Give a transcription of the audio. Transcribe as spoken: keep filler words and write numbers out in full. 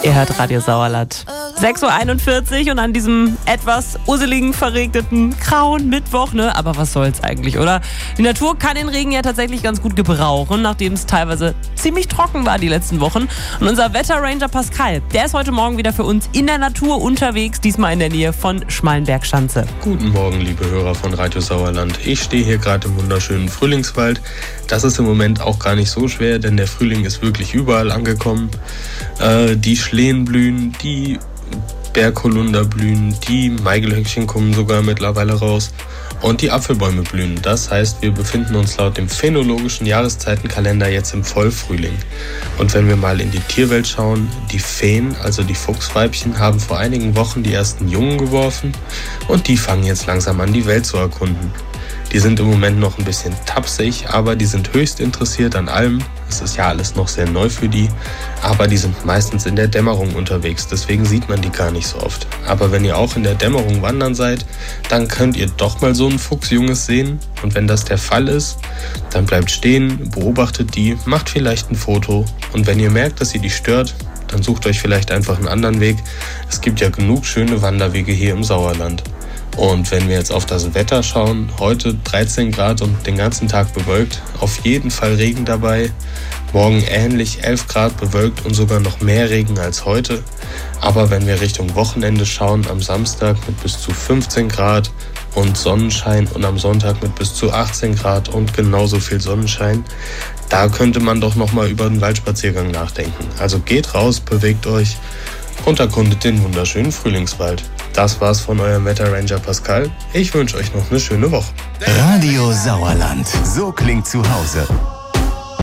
Ihr hört Radio Sauerland. sechs Uhr einundvierzig und an diesem etwas usseligen, verregneten, grauen Mittwoch, ne? Aber was soll's eigentlich, oder? Die Natur kann den Regen ja tatsächlich ganz gut gebrauchen, nachdem es teilweise ziemlich trocken war die letzten Wochen. Und unser Wetterranger Pascal, der ist heute Morgen wieder für uns in der Natur unterwegs, diesmal in der Nähe von Schmallenberg-Schanze. Guten Morgen, liebe Hörer von Radio Sauerland. Ich stehe hier gerade im wunderschönen Frühlingswald. Das ist im Moment auch gar nicht so schwer, denn der Frühling ist wirklich überall angekommen. Äh, die Schlehen blühen, die Bergholunder blühen, die Maiglöckchen kommen sogar mittlerweile raus und die Apfelbäume blühen. Das heißt, wir befinden uns laut dem phänologischen Jahreszeitenkalender jetzt im Vollfrühling. Und wenn wir mal in die Tierwelt schauen, die Feen, also die Fuchsweibchen, haben vor einigen Wochen die ersten Jungen geworfen und die fangen jetzt langsam an, die Welt zu erkunden. Die sind im Moment noch ein bisschen tapsig, aber die sind höchst interessiert an allem. Es ist ja alles noch sehr neu für die, aber die sind meistens in der Dämmerung unterwegs, deswegen sieht man die gar nicht so oft. Aber wenn ihr auch in der Dämmerung wandern seid, dann könnt ihr doch mal so ein Fuchsjunges sehen. Und wenn das der Fall ist, dann bleibt stehen, beobachtet die, macht vielleicht ein Foto. Und wenn ihr merkt, dass ihr die stört, dann sucht euch vielleicht einfach einen anderen Weg. Es gibt ja genug schöne Wanderwege hier im Sauerland. Und wenn wir jetzt auf das Wetter schauen, heute dreizehn Grad und den ganzen Tag bewölkt, auf jeden Fall Regen dabei. Morgen ähnlich elf Grad bewölkt und sogar noch mehr Regen als heute. Aber wenn wir Richtung Wochenende schauen, am Samstag mit bis zu fünfzehn Grad und Sonnenschein und am Sonntag mit bis zu achtzehn Grad und genauso viel Sonnenschein, da könnte man doch nochmal über den Waldspaziergang nachdenken. Also geht raus, bewegt euch und erkundet den wunderschönen Frühlingswald. Das war's von eurem Wetterranger Pascal. Ich wünsche euch noch eine schöne Woche. Radio Sauerland. So klingt zu Hause.